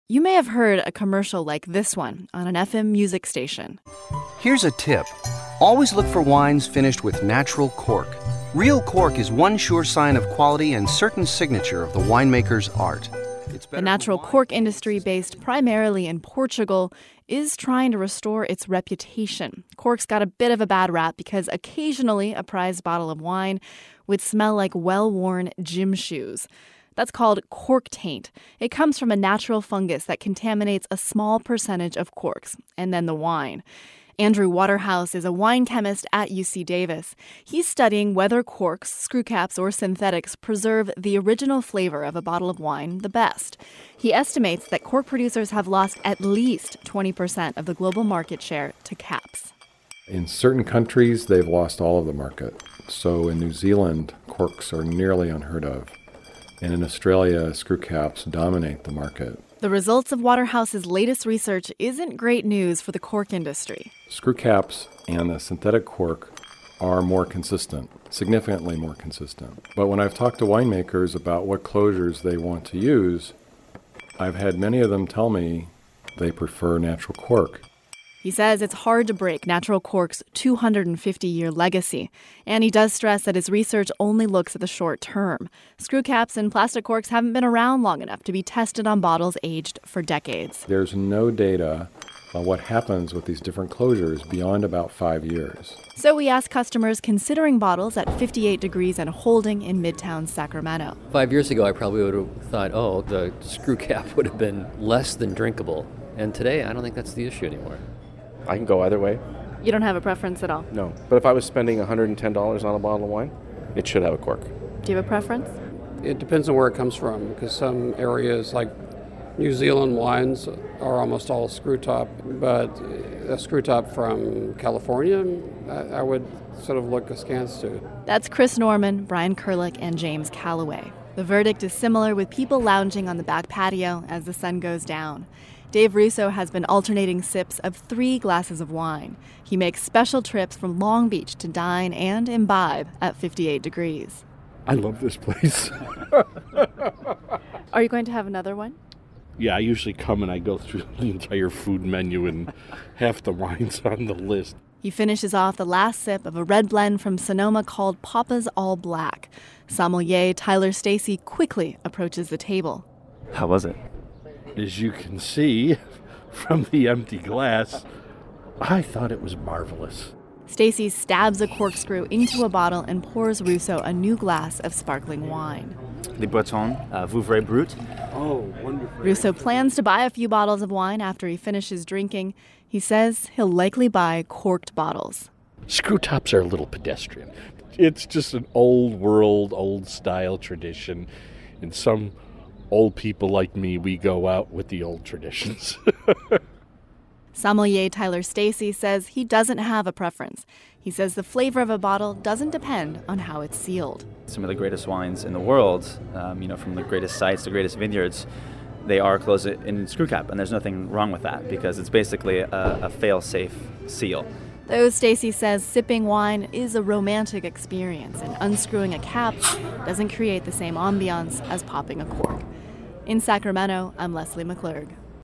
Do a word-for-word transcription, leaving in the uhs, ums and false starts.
You may have heard a commercial like this one on an F M music station. Here's a tip. Always look for wines finished with natural cork. Real cork is one sure sign of quality and certain signature of the winemaker's art. It's The natural cork industry, based primarily in Portugal, is trying to restore its reputation. Cork's got a bit of a bad rap because occasionally a prized bottle of wine would smell like well-worn gym shoes. That's called cork taint. It comes from a natural fungus that contaminates a small percentage of corks, and then the wine. Andrew Waterhouse is a wine chemist at U C Davis. He's studying whether corks, screw caps, or synthetics preserve the original flavor of a bottle of wine the best. He estimates that cork producers have lost at least twenty percent of the global market share to caps. In certain countries, they've lost all of the market. So in New Zealand, corks are nearly unheard of. And in Australia, screw caps dominate the market. The results of Waterhouse's latest research isn't great news for the cork industry. Screw caps and the synthetic cork are more consistent, significantly more consistent. But when I've talked to winemakers about what closures they want to use, I've had many of them tell me they prefer natural cork. He says it's hard to break natural cork's two hundred fifty year legacy, and he does stress that his research only looks at the short term. Screw caps and plastic corks haven't been around long enough to be tested on bottles aged for decades. There's no data on what happens with these different closures beyond about five years. So we asked customers considering bottles at fifty-eight degrees and holding in Midtown Sacramento. Five years ago, I probably would have thought, oh, the screw cap would have been less than drinkable. And today, I don't think that's the issue anymore. I can go either way. You don't have a preference at all? No. But if I was spending one hundred ten dollars on a bottle of wine, it should have a cork. Do you have a preference? It depends on where it comes from, because some areas like New Zealand wines are almost all screw top, but a screw top from California, I, I would sort of look askance to. That's Chris Norman, Brian Kerlick, and James Calloway. The verdict is similar, with people lounging on the back patio as the sun goes down. Dave Russo has been alternating sips of three glasses of wine. He makes special trips from Long Beach to dine and imbibe at fifty-eight degrees. I love this place. Are you going to have another one? Yeah, I usually come and I go through the entire food menu and half the wines on the list. He finishes off the last sip of a red blend from Sonoma called Papa's All Black. Sommelier Tyler Stacy quickly approaches the table. How was it? As you can see from the empty glass, I thought it was marvelous. Stacy stabs a corkscrew into a bottle and pours Russo a new glass of sparkling wine. The Breton uh, Vouvray Brut. Oh, wonderful. Russo plans to buy a few bottles of wine after he finishes drinking. He says he'll likely buy corked bottles. Screw tops are a little pedestrian. It's just an old world, old style tradition. And some old people like me, we go out with the old traditions. Sommelier Tyler Stacy says he doesn't have a preference. He says the flavor of a bottle doesn't depend on how it's sealed. Some of the greatest wines in the world, um, you know, from the greatest sites, the greatest vineyards, they are closed in screw cap, and there's nothing wrong with that because it's basically a, a fail-safe seal. Though Stacy says sipping wine is a romantic experience, and unscrewing a cap doesn't create the same ambiance as popping a cork. In Sacramento, I'm Leslie McClurg.